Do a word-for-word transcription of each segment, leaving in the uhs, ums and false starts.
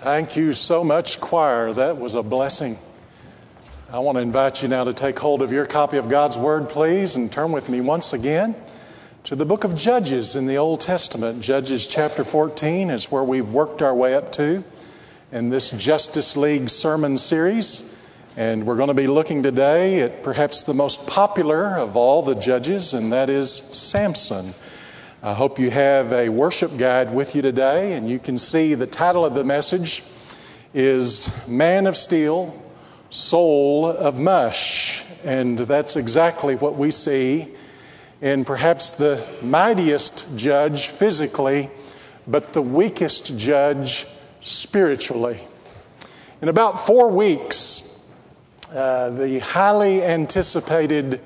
Thank you so much, choir. That was a blessing. I want to invite you now to take hold of your copy of God's Word, please, and turn with me once again to the book of Judges in the Old Testament. Judges chapter fourteen is where we've worked our way up to in this Justice League sermon series. And we're going to be looking today at perhaps the most popular of all the judges, and that is Samson. I hope you have a worship guide with you today, and you can see the title of the message is Man of Steel, Soul of Mush. And that's exactly what we see in perhaps the mightiest judge physically, but the weakest judge spiritually. In about four weeks, uh, the highly anticipated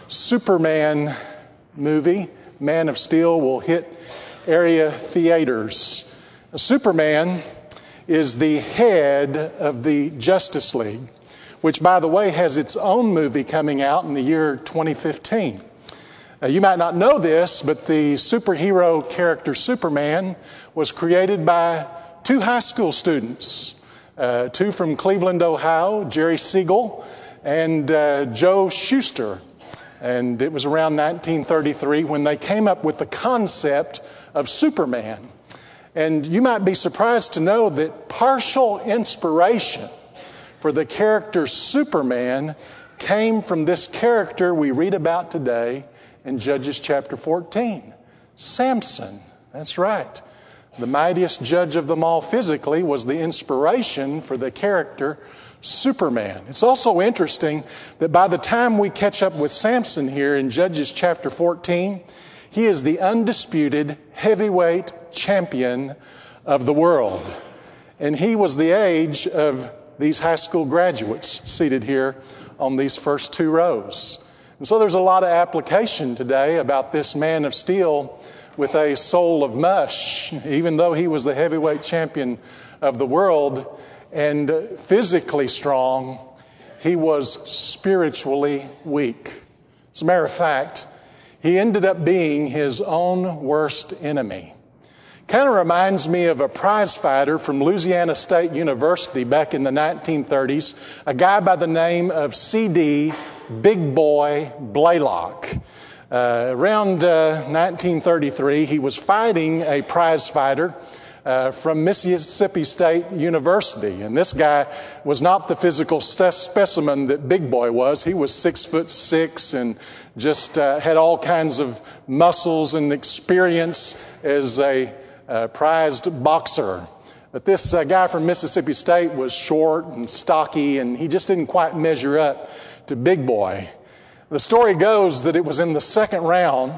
Superman movie, Man of Steel, will hit area theaters. Superman is the head of the Justice League, which, by the way, has its own movie coming out in the year twenty fifteen. Now, you might not know this, but the superhero character Superman was created by two high school students, uh, two from Cleveland, Ohio, Jerry Siegel and uh, Joe Shuster. And it was around nineteen thirty-three when they came up with the concept of Superman. And you might be surprised to know that partial inspiration for the character Superman came from this character we read about today in Judges chapter fourteen, Samson. That's right. The mightiest judge of them all physically was the inspiration for the character Superman. It's also interesting that by the time we catch up with Samson here in Judges chapter fourteen, he is the undisputed heavyweight champion of the world. And he was the age of these high school graduates seated here on these first two rows. And so there's a lot of application today about this man of steel with a soul of mush. Even though he was the heavyweight champion of the world and physically strong, he was spiritually weak. As a matter of fact, he ended up being his own worst enemy. Kind of reminds me of a prize fighter from Louisiana State University back in the nineteen thirties, a guy by the name of C D Big Boy Blaylock. Uh, around uh, nineteen thirty-three, he was fighting a prize fighter uh, from Mississippi State University. And this guy was not the physical specimen that Big Boy was. He was six foot six and just uh, had all kinds of muscles and experience as a uh, prized boxer. But this uh, guy from Mississippi State was short and stocky, and he just didn't quite measure up to Big Boy. The story goes that it was in the second round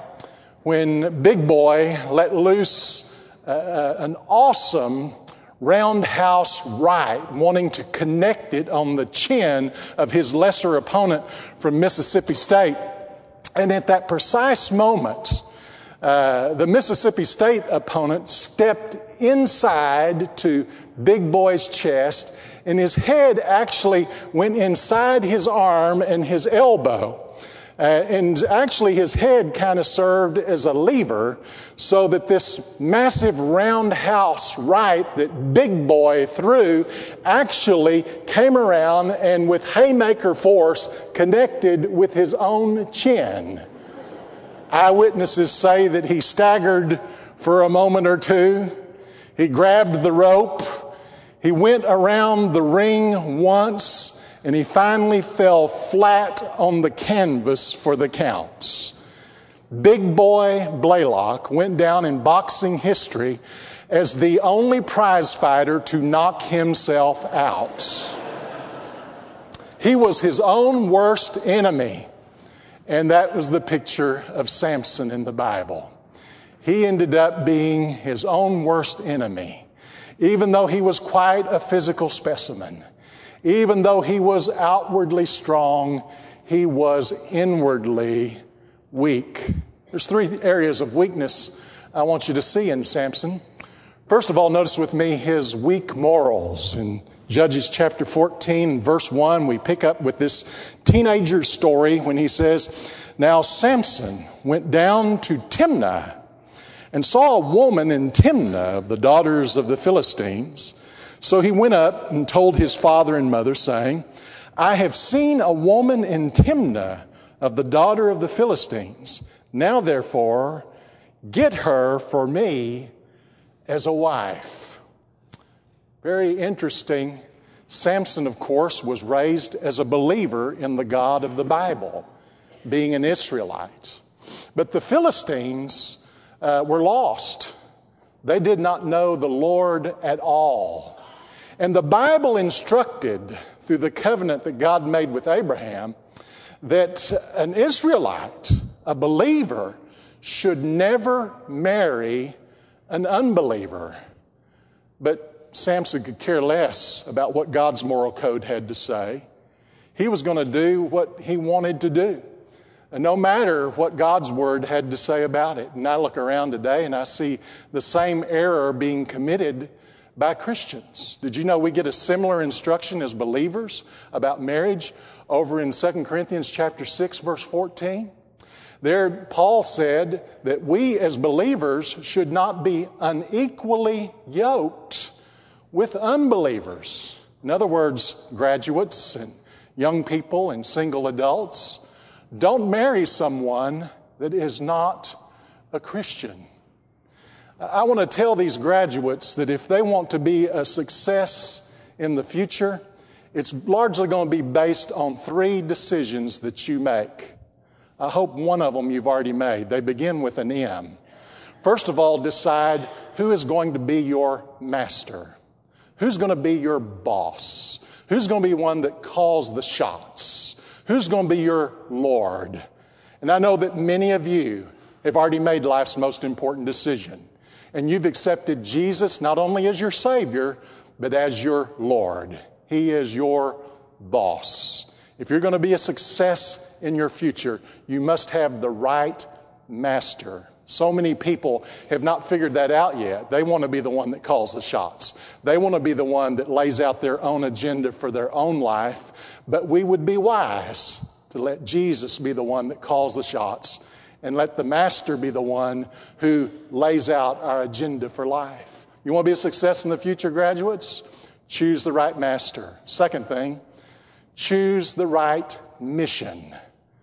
when Big Boy let loose uh, an awesome roundhouse right, wanting to connect it on the chin of his lesser opponent from Mississippi State. And at that precise moment, uh, the Mississippi State opponent stepped inside to Big Boy's chest, and his head actually went inside his arm and his elbow. Uh, and actually his head kind of served as a lever so that this massive roundhouse right that Big Boy threw actually came around and with haymaker force connected with his own chin. Eyewitnesses say that he staggered for a moment or two. He grabbed the rope. He went around the ring once, and he finally fell flat on the canvas for the count. Big Boy Blaylock went down in boxing history as the only prize fighter to knock himself out. He was his own worst enemy, and that was the picture of Samson in the Bible. He ended up being his own worst enemy, even though he was quite a physical specimen. Even though he was outwardly strong, he was inwardly weak. There's three areas of weakness I want you to see in Samson. First of all, notice with me his weak morals. In Judges chapter fourteen, verse one, we pick up with this teenager's story when he says, "Now Samson went down to Timnah and saw a woman in Timnah of the daughters of the Philistines. So he went up and told his father and mother, saying, I have seen a woman in Timnah of the daughter of the Philistines. Now therefore, get her for me as a wife. Very interesting. Samson, of course, was raised as a believer in the God of the Bible, being an Israelite. But the Philistines uh, were lost. They did not know the Lord at all. And the Bible instructed, through the covenant that God made with Abraham, that an Israelite, a believer, should never marry an unbeliever. But Samson could care less about what God's moral code had to say. He was going to do what he wanted to do, and no matter what God's word had to say about it. And I look around today and I see the same error being committed by Christians. Did you know we get a similar instruction as believers about marriage over in Second Corinthians chapter six, verse fourteen? There, Paul said that we as believers should not be unequally yoked with unbelievers. In other words, graduates and young people and single adults, don't marry someone that is not a Christian. I want to tell these graduates that if they want to be a success in the future, it's largely going to be based on three decisions that you make. I hope one of them you've already made. They begin with an M. First of all, decide who is going to be your master. Who's going to be your boss? Who's going to be one that calls the shots? Who's going to be your Lord? And I know that many of you have already made life's most important decision. And you've accepted Jesus not only as your Savior, but as your Lord. He is your boss. If you're going to be a success in your future, you must have the right master. So many people have not figured that out yet. They want to be the one that calls the shots. They want to be the one that lays out their own agenda for their own life. But we would be wise to let Jesus be the one that calls the shots and let the master be the one who lays out our agenda for life. You want to be a success in the future, graduates? Choose the right master. Second thing, choose the right mission.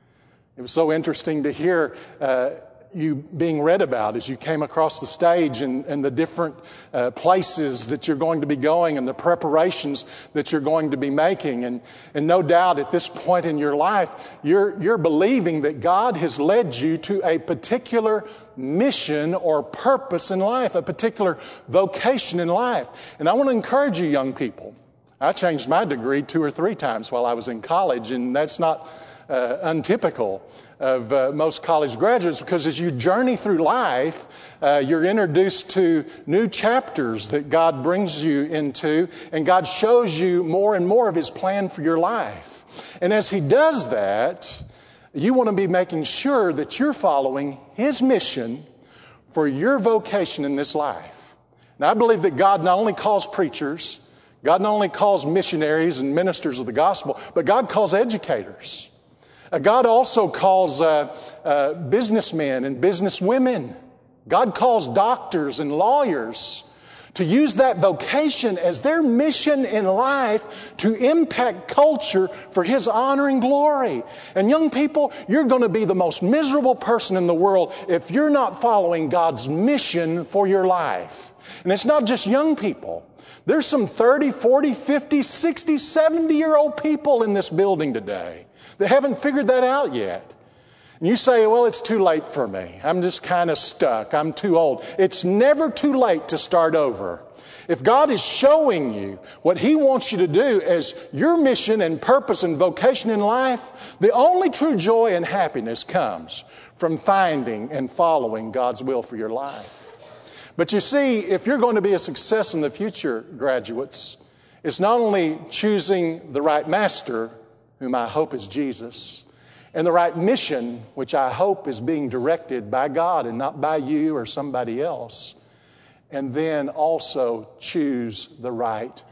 It was so interesting to hear uh, you being read about as you came across the stage and, and the different uh, places that you're going to be going and the preparations that you're going to be making. And, and no doubt at this point in your life, you're, you're believing that God has led you to a particular mission or purpose in life, a particular vocation in life. And I want to encourage you, young people. I changed my degree two or three times while I was in college, and that's not uh, untypical of uh, most college graduates, because as you journey through life, uh, you're introduced to new chapters that God brings you into, and God shows you more and more of His plan for your life. And as He does that, you want to be making sure that you're following His mission for your vocation in this life. Now, I believe that God not only calls preachers, God not only calls missionaries and ministers of the gospel, but God calls educators. Uh, God also calls uh, uh, businessmen and businesswomen. God calls doctors and lawyers to use that vocation as their mission in life to impact culture for His honor and glory. And young people, you're going to be the most miserable person in the world if you're not following God's mission for your life. And it's not just young people. There's some thirty, forty, fifty, sixty, seventy-year-old people in this building today that haven't figured that out yet. And you say, well, it's too late for me. I'm just kind of stuck. I'm too old. It's never too late to start over. If God is showing you what He wants you to do as your mission and purpose and vocation in life, the only true joy and happiness comes from finding and following God's will for your life. But you see, if you're going to be a success in the future, graduates, it's not only choosing the right master, whom I hope is Jesus, and the right mission, which I hope is being directed by God and not by you or somebody else, and then also choose the right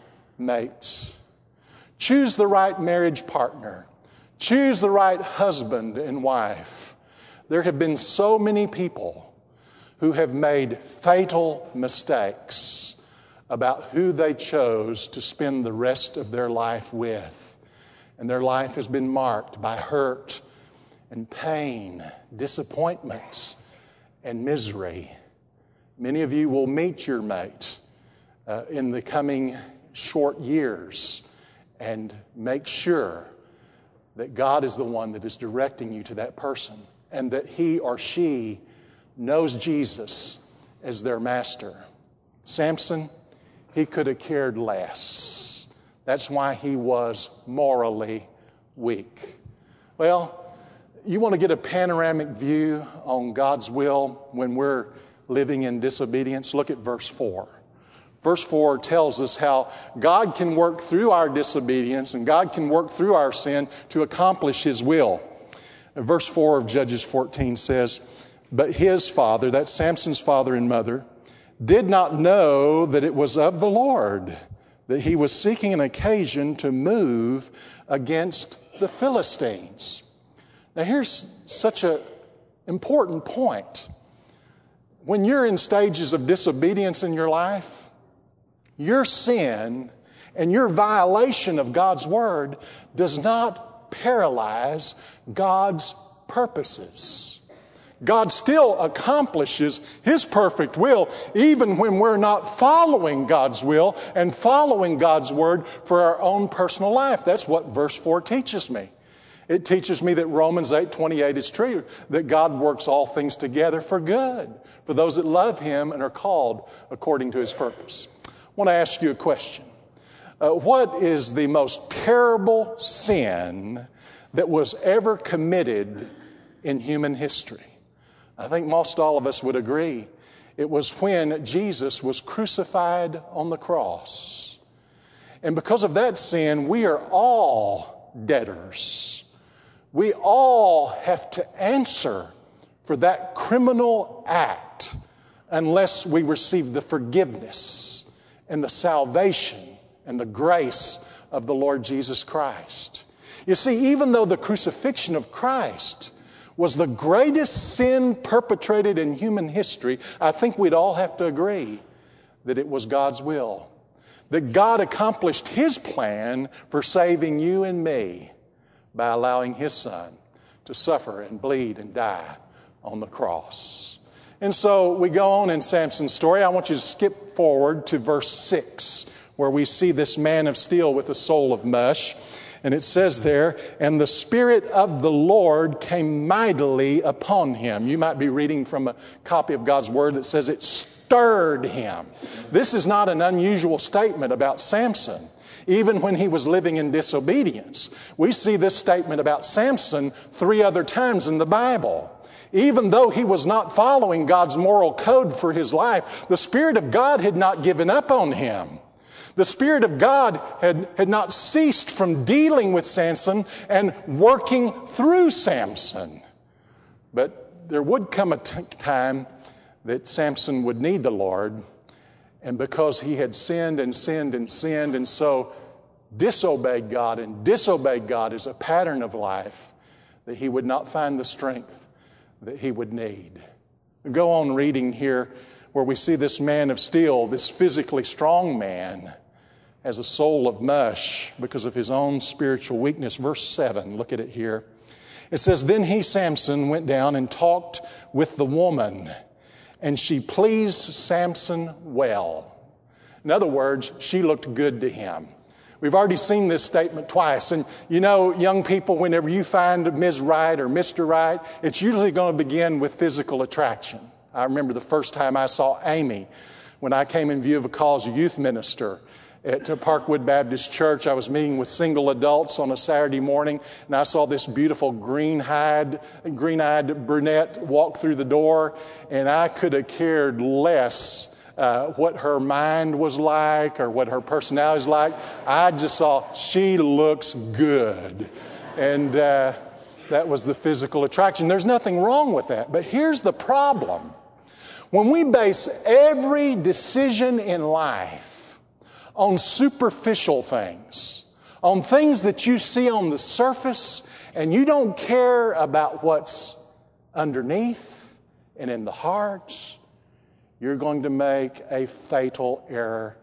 mate. Choose the right marriage partner. Choose the right husband and wife. There have been so many people who have made fatal mistakes about who they chose to spend the rest of their life with. And their life has been marked by hurt and pain, disappointments, and misery. Many of you will meet your mate uh, in the coming short years, and make sure that God is the one that is directing you to that person, and that he or she knows Jesus as their master. Samson, he could have cared less. That's why he was morally weak. Well, you want to get a panoramic view on God's will when we're living in disobedience? Look at verse four. Verse four tells us how God can work through our disobedience and God can work through our sin to accomplish His will. And verse four of Judges fourteen says, "But his father," that's Samson's father and mother, "did not know that it was of the Lord, that he was seeking an occasion to move against the Philistines." Now here's such an important point. When you're in stages of disobedience in your life, your sin and your violation of God's word does not paralyze God's purposes. God still accomplishes His perfect will even when we're not following God's will and following God's word for our own personal life. That's what verse four teaches me. It teaches me that Romans eight twenty-eight is true, that God works all things together for good, for those that love Him and are called according to His purpose. I want to ask you a question. Uh, what is the most terrible sin that was ever committed in human history? I think most all of us would agree. It was when Jesus was crucified on the cross. And because of that sin, we are all debtors. We all have to answer for that criminal act unless we receive the forgiveness and the salvation and the grace of the Lord Jesus Christ. You see, even though the crucifixion of Christ was the greatest sin perpetrated in human history, I think we'd all have to agree that it was God's will. That God accomplished His plan for saving you and me by allowing His Son to suffer and bleed and die on the cross. And so we go on in Samson's story. I want you to skip forward to verse six, where we see this man of steel with a soul of mush. And it says there, "And the Spirit of the Lord came mightily upon him." You might be reading from a copy of God's Word that says it stirred him. This is not an unusual statement about Samson. Even when he was living in disobedience. We see this statement about Samson three other times in the Bible. Even though he was not following God's moral code for his life, the Spirit of God had not given up on him. The Spirit of God had, had not ceased from dealing with Samson and working through Samson. But there would come a t- time that Samson would need the Lord, and because he had sinned and sinned and sinned and so disobeyed God, and disobeyed God is a pattern of life, that he would not find the strength that he would need. We go on reading here where we see this man of steel, this physically strong man, has a soul of mush because of his own spiritual weakness. Verse seven, look at it here. It says, "Then he, Samson, went down and talked with the woman, and she pleased Samson well." In other words, she looked good to him. We've already seen this statement twice. And you know, young people, whenever you find Miz Right or Mister Right, it's usually going to begin with physical attraction. I remember the first time I saw Amy when I came in view of a call as a youth minister at Parkwood Baptist Church. I was meeting with single adults on a Saturday morning, and I saw this beautiful green-eyed, green-eyed brunette walk through the door, and I could have cared less Uh, what her mind was like or what her personality was like. I just saw she looks good. And uh, that was the physical attraction. There's nothing wrong with that. But here's the problem. When we base every decision in life on superficial things, on things that you see on the surface, and you don't care about what's underneath and in the hearts, you're going to make a fatal error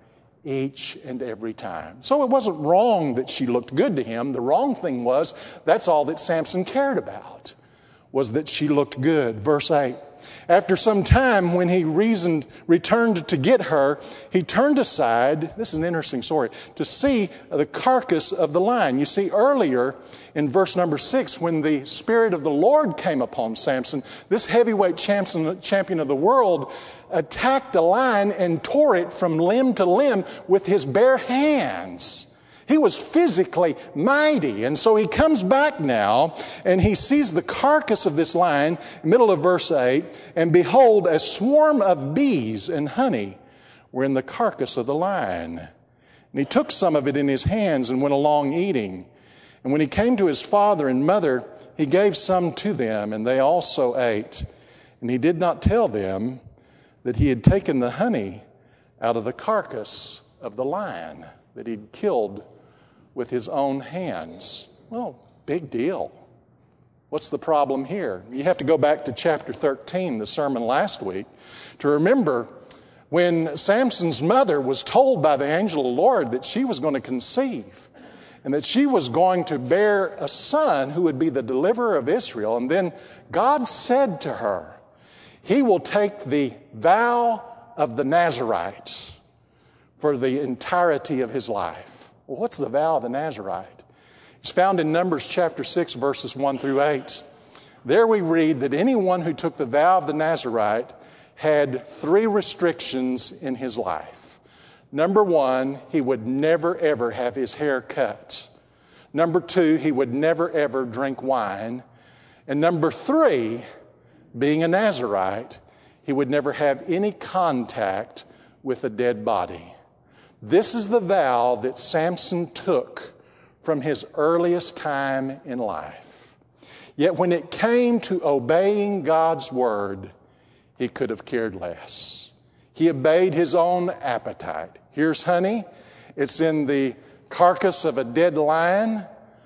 each and every time. So it wasn't wrong that she looked good to him. The wrong thing was, that's all that Samson cared about, was that she looked good. Verse eight. After some time, when he reasoned, returned to get her, he turned aside, this is an interesting story, to see the carcass of the lion. You see, earlier in verse number six, when the Spirit of the Lord came upon Samson, this heavyweight champion, champion of the world attacked a lion and tore it from limb to limb with his bare hands. He was physically mighty. And so he comes back now and he sees the carcass of this lion, middle of verse eight, and behold, a swarm of bees and honey were in the carcass of the lion. And he took some of it in his hands and went along eating. And when he came to his father and mother, he gave some to them, and they also ate. And he did not tell them that he had taken the honey out of the carcass of the lion that he'd killed with his own hands. Well, big deal. What's the problem here? You have to go back to chapter thirteen, the sermon last week, to remember when Samson's mother was told by the angel of the Lord that she was going to conceive and that she was going to bear a son who would be the deliverer of Israel. And then God said to her, he will take the vow of the Nazarite for the entirety of his life. Well, what's the vow of the Nazarite? It's found in Numbers chapter six, verses one through eight. There we read that anyone who took the vow of the Nazarite had three restrictions in his life. Number one, he would never ever have his hair cut. Number two, he would never ever drink wine. And number three, being a Nazarite, he would never have any contact with a dead body. This is the vow that Samson took from his earliest time in life. Yet when it came to obeying God's word, he could have cared less. He obeyed his own appetite. Here's honey. It's in the carcass of a dead lion.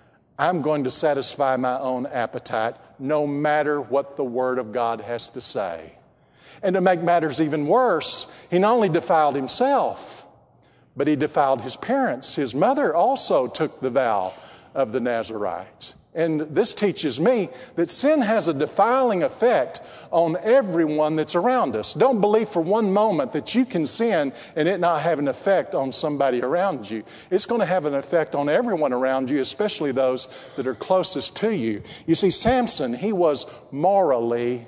I'm going to satisfy my own appetite no matter what the word of God has to say. And to make matters even worse, he not only defiled himself, but he defiled his parents. His mother also took the vow of the Nazarite. And this teaches me that sin has a defiling effect on everyone that's around us. Don't believe for one moment that you can sin and it not have an effect on somebody around you. It's going to have an effect on everyone around you, especially those that are closest to you. You see, Samson, he was morally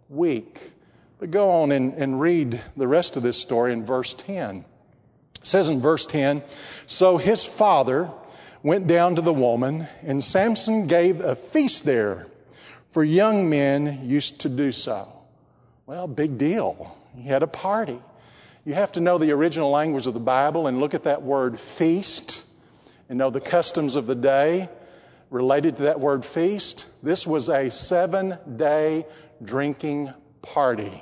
weak. But go on and, and read the rest of this story in verse ten. It says in verse ten, so his father went down to the woman, and Samson gave a feast there, for young men used to do so. Well, big deal. He had a party. You have to know the original language of the Bible and look at that word feast and know the customs of the day related to that word feast. This was a seven-day drinking party.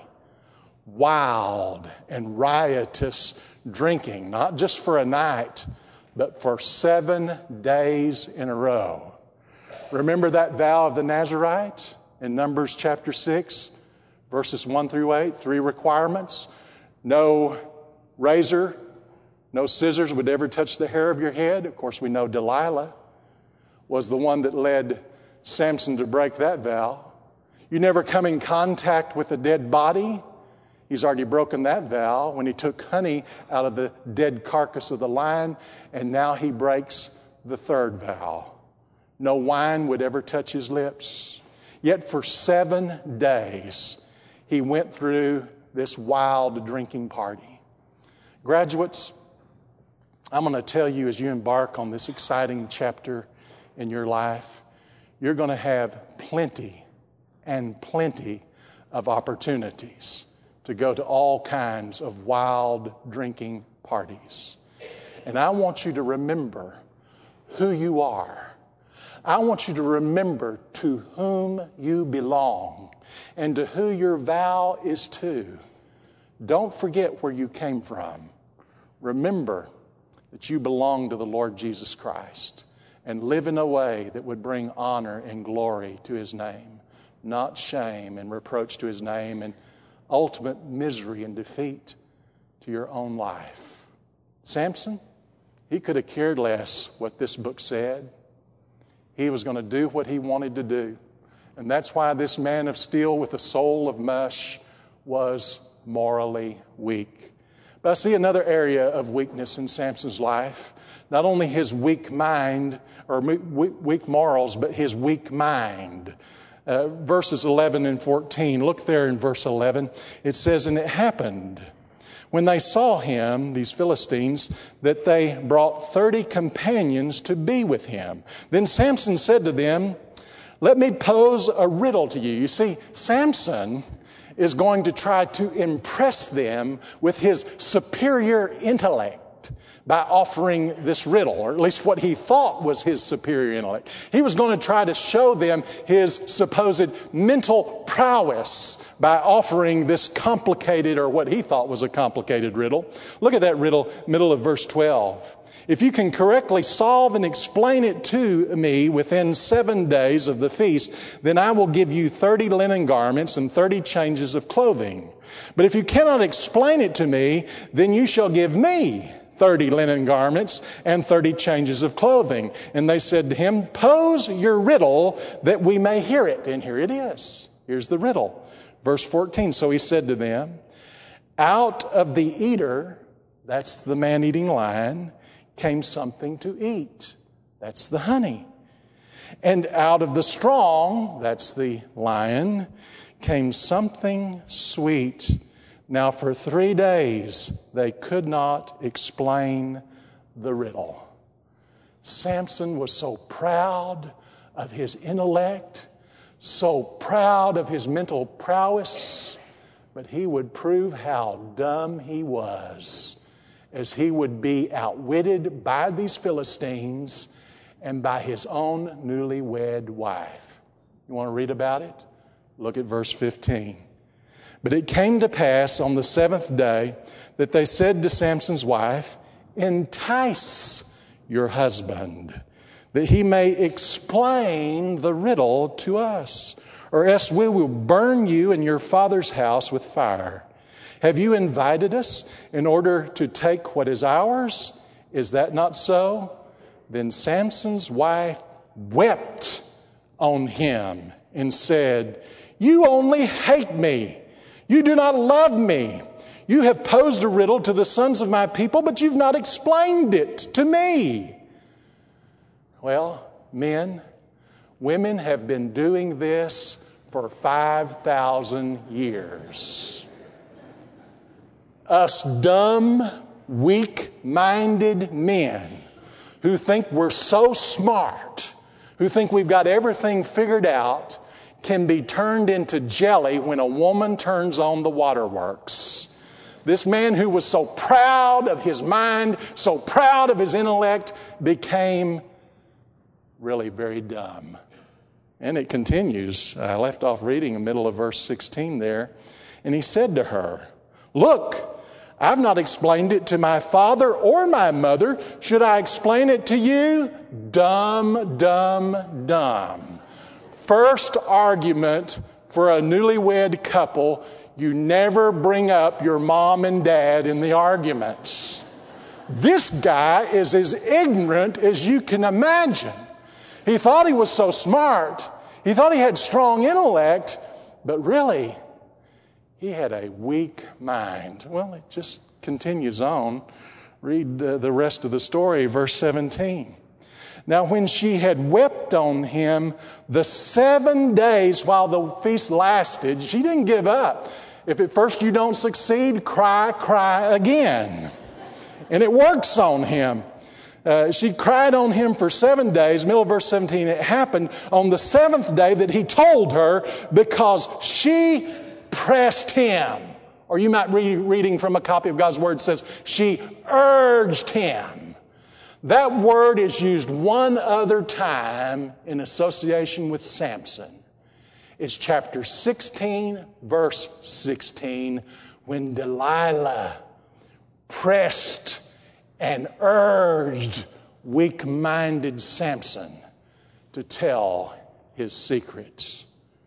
Wild and riotous drinking, not just for a night, but for seven days in a row. Remember that vow of the Nazarite in Numbers chapter six, verses one through eight, three requirements. No razor, no scissors would ever touch the hair of your head. Of course, we know Delilah was the one that led Samson to break that vow. You never come in contact with a dead body. He's already broken that vow when he took honey out of the dead carcass of the lion, and now he breaks the third vow. No wine would ever touch his lips. Yet for seven days, he went through this wild drinking party. Graduates, I'm going to tell you as you embark on this exciting chapter in your life, you're going to have plenty and plenty of opportunities to go to all kinds of wild drinking parties. And I want you to remember who you are. I want you to remember to whom you belong and to who your vow is to. Don't forget where you came from. Remember that you belong to the Lord Jesus Christ and live in a way that would bring honor and glory to His name, not shame and reproach to His name and ultimate misery and defeat to your own life. Samson, he could have cared less what this book said. He was going to do what he wanted to do. And that's why this man of steel with a soul of mush was morally weak. But I see another area of weakness in Samson's life. Not only his weak mind or weak morals, but his weak mind. Uh, verses eleven and fourteen. Look there in verse eleven. It says, "And it happened, when they saw him," these Philistines, "that they brought thirty companions to be with him. Then Samson said to them, 'Let me pose a riddle to you.'" You see, Samson is going to try to impress them with his superior intellect by offering this riddle, or at least what he thought was his superior intellect. He was going to try to show them his supposed mental prowess by offering this complicated, or what he thought was a complicated riddle. Look at that riddle, middle of verse twelve. "If you can correctly solve and explain it to me within seven days of the feast, then I will give you thirty linen garments and thirty changes of clothing. But if you cannot explain it to me, then you shall give me thirty linen garments and thirty changes of clothing." And they said to him, "Pose your riddle that we may hear it." And here it is. Here's the riddle. Verse fourteen, "So he said to them, out of the eater," that's the man-eating lion, "came something to eat." That's the honey. "And out of the strong," that's the lion, "came something sweet. Now for three days they could not explain the riddle." Samson was so proud of his intellect, so proud of his mental prowess, but he would prove how dumb he was as he would be outwitted by these Philistines and by his own newlywed wife. You want to read about it? Look at verse fifteen. "But it came to pass on the seventh day that they said to Samson's wife, 'Entice your husband, that he may explain the riddle to us, or else we will burn you and your father's house with fire. Have you invited us in order to take what is ours? Is that not so?' Then Samson's wife wept on him and said, 'You only hate me. You do not love me. You have posed a riddle to the sons of my people, but you've not explained it to me.'" Well, men, women have been doing this for five thousand years. Us dumb, weak-minded men who think we're so smart, who think we've got everything figured out, can be turned into jelly when a woman turns on the waterworks. This man who was so proud of his mind, so proud of his intellect, became really very dumb. And it continues. I left off reading in the middle of verse sixteen there. "And he said to her, 'Look, I've not explained it to my father or my mother. Should I explain it to you?' Dumb, dumb, dumb." First argument for a newlywed couple: you never bring up your mom and dad in the arguments. This guy is as ignorant as you can imagine. He thought he was so smart. He thought he had strong intellect, but really, he had a weak mind. Well, it just continues on. Read uh, the rest of the story, verse seventeen. "Now when she had wept on him the seven days while the feast lasted," she didn't give up. If at first you don't succeed, cry, cry again. And it works on him. Uh, she cried on him for seven days. Middle of verse seventeen, "It happened on the seventh day that he told her, because she pressed him." Or you might read reading from a copy of God's Word, says she urged him. That word is used one other time in association with Samson. It's chapter sixteen, verse sixteen, when Delilah pressed and urged weak-minded Samson to tell his secrets.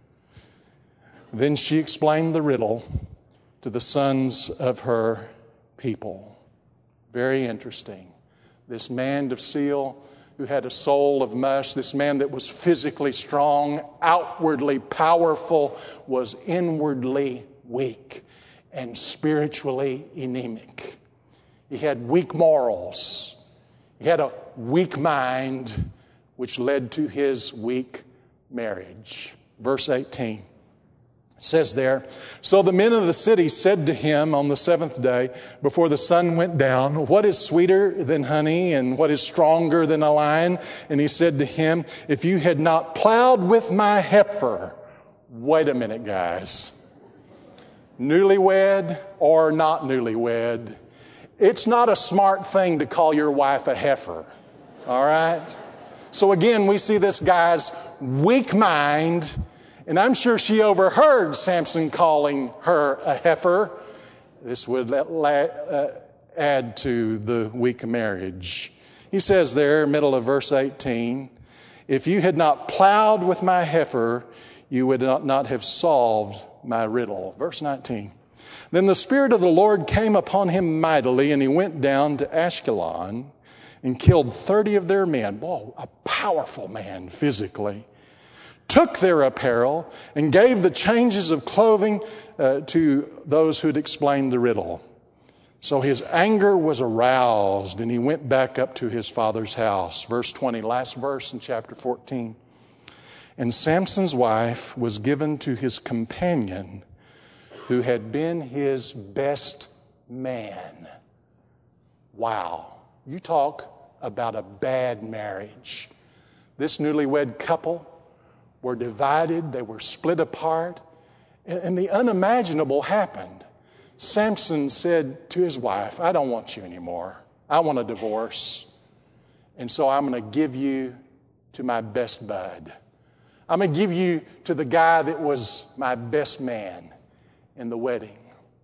Then she explained the riddle to the sons of her people. Very interesting. This man of steel who had a soul of mush, this man that was physically strong, outwardly powerful, was inwardly weak and spiritually anemic. He had weak morals. He had a weak mind, which led to his weak marriage. Verse eighteen. It says there, so the men of the city said to him on the seventh day, before the sun went down, what is sweeter than honey and what is stronger than a lion? And he said to him, if you had not plowed with my heifer. Wait a minute, guys. Newlywed or not newlywed, it's not a smart thing to call your wife a heifer. All right? So again, we see this guy's weak mind. And I'm sure she overheard Samson calling her a heifer. This would uh, add to the weak marriage. He says there, middle of verse eighteen, if you had not plowed with my heifer, you would not, not have solved my riddle. Verse nineteen. Then the Spirit of the Lord came upon him mightily, and he went down to Ashkelon and killed thirty of their men. Whoa, a powerful man physically. Took their apparel and gave the changes of clothing uh, to those who'd explained the riddle. So his anger was aroused and he went back up to his father's house. Verse twenty, last verse in chapter fourteen. And Samson's wife was given to his companion who had been his best man. Wow. You talk about a bad marriage. This newlywed couple were divided, they were split apart, and the unimaginable happened. Samson said to his wife, I don't want you anymore. I want a divorce. And so I'm going to give you to my best bud. I'm going to give you to the guy that was my best man in the wedding.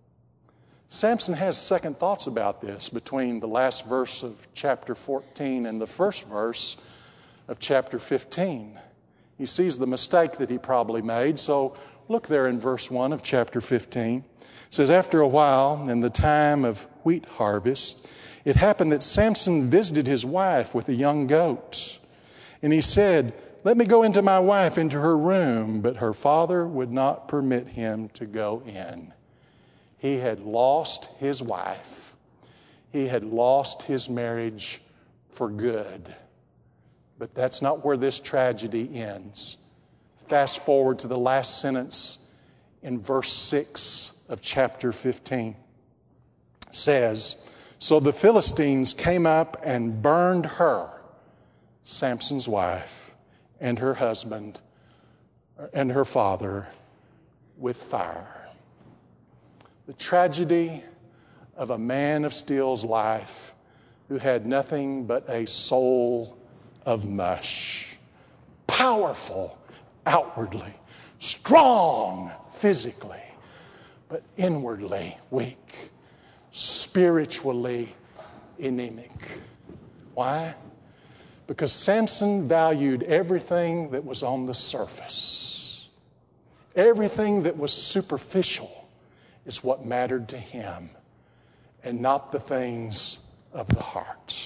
Samson has second thoughts about this between the last verse of chapter fourteen and the first verse of chapter fifteen. He sees the mistake that he probably made. So look there in verse one of chapter fifteen. It says, after a while, in the time of wheat harvest, it happened that Samson visited his wife with a young goat. And he said, let me go into my wife into her room. But her father would not permit him to go in. He had lost his wife. He had lost his marriage for good. But that's not where this tragedy ends. Fast forward to the last sentence in verse six of chapter fifteen. It says, so the Philistines came up and burned her, Samson's wife, and her husband, and her father, with fire. The tragedy of a man of steel's life who had nothing but a soul of mush. Powerful outwardly, strong physically, but inwardly weak, spiritually anemic. Why? Because Samson valued everything that was on the surface. Everything that was superficial is what mattered to him, and not the things of the heart.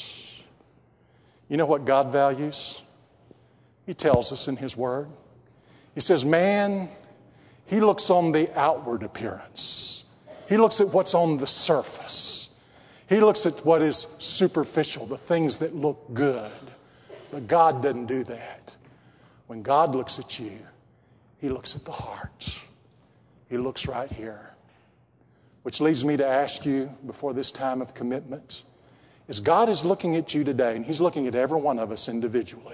You know what God values? He tells us in His Word. He says, man, he looks on the outward appearance. He looks at what's on the surface. He looks at what is superficial, the things that look good. But God doesn't do that. When God looks at you, He looks at the heart. He looks right here. Which leads me to ask you before this time of commitment, is God is looking at you today, and He's looking at every one of us individually.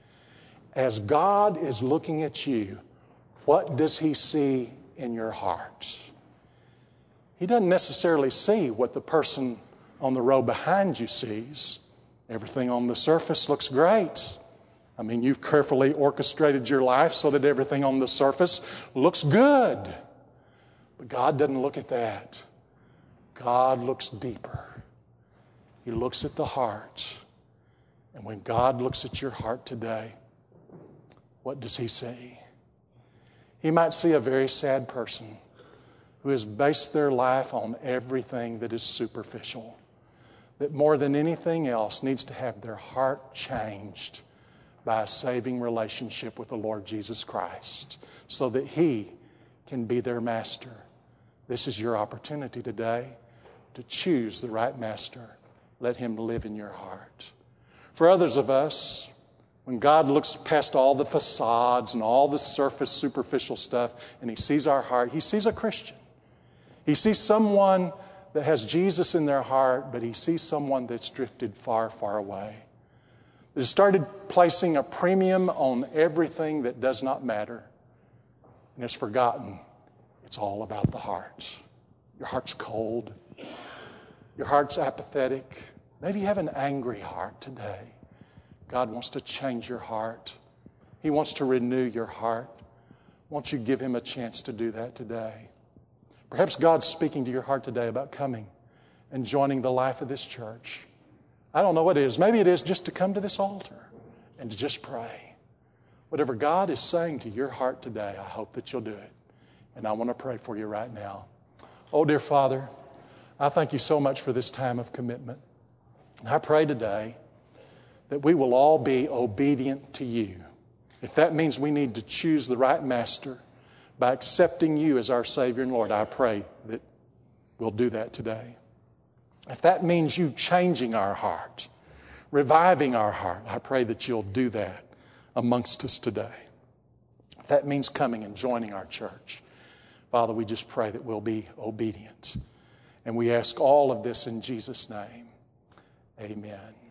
As God is looking at you, what does He see in your heart? He doesn't necessarily see what the person on the row behind you sees. Everything on the surface looks great. I mean, you've carefully orchestrated your life so that everything on the surface looks good. But God doesn't look at that. God looks deeper. He looks at the heart. And when God looks at your heart today, what does He see? He might see a very sad person who has based their life on everything that is superficial. that more than anything else needs to have their heart changed by a saving relationship with the Lord Jesus Christ so that He can be their master. This is your opportunity today to choose the right master. Let Him live in your heart. For others of us, when God looks past all the facades and all the surface, superficial stuff, and He sees our heart, He sees a Christian. He sees someone that has Jesus in their heart, but He sees someone that's drifted far, far away. That has started placing a premium on everything that does not matter and has forgotten it's all about the heart. Your heart's cold. Your heart's apathetic. Maybe you have an angry heart today. God wants to change your heart. He wants to renew your heart. Won't you give Him a chance to do that today? Perhaps God's speaking to your heart today about coming and joining the life of this church. I don't know what it is. Maybe it is just to come to this altar and to just pray. Whatever God is saying to your heart today, I hope that you'll do it. And I want to pray for you right now. Oh, dear Father, I thank You so much for this time of commitment. And I pray today that we will all be obedient to You. If that means we need to choose the right master by accepting You as our Savior and Lord, I pray that we'll do that today. If that means You changing our heart, reviving our heart, I pray that You'll do that amongst us today. If that means coming and joining our church, Father, we just pray that we'll be obedient. And we ask all of this in Jesus' name. Amen.